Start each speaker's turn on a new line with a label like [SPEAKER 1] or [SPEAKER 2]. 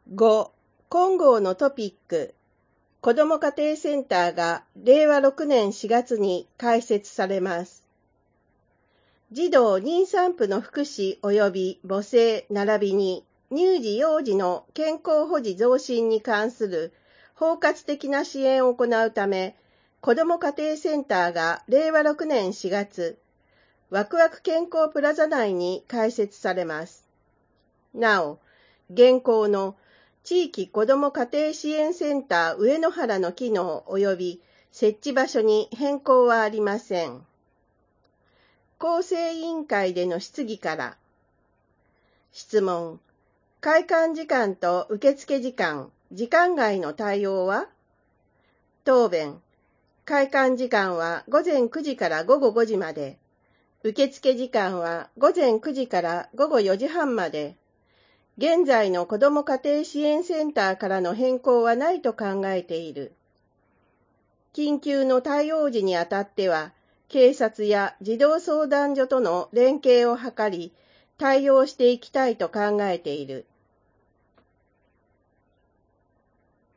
[SPEAKER 1] 5、金剛のトピック、子ども家庭センターが令和6年4月に開設されます。児童妊産婦の福祉及び母性並びに乳児幼児の健康保持増進に関する包括的な支援を行うため、子ども家庭センターが令和6年4月、ワクワク健康プラザ内に開設されます。なお、現行の地域子ども家庭支援センター上野原の機能及び設置場所に変更はありません。構成委員会での質疑から。質問。開館時間と受付時間、時間外の対応は？答弁。開館時間は午前9時から午後5時まで。受付時間は午前9時から午後4時半まで。現在の子ども家庭支援センターからの変更はないと考えている。緊急の対応時にあたっては、警察や児童相談所との連携を図り、対応していきたいと考えている。